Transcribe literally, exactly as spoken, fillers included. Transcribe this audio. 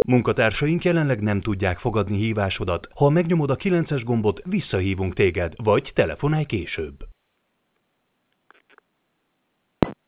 Munkatársaink jelenleg nem tudják fogadni hívásodat. Ha megnyomod a kilences gombot, visszahívunk téged, vagy telefonálj később.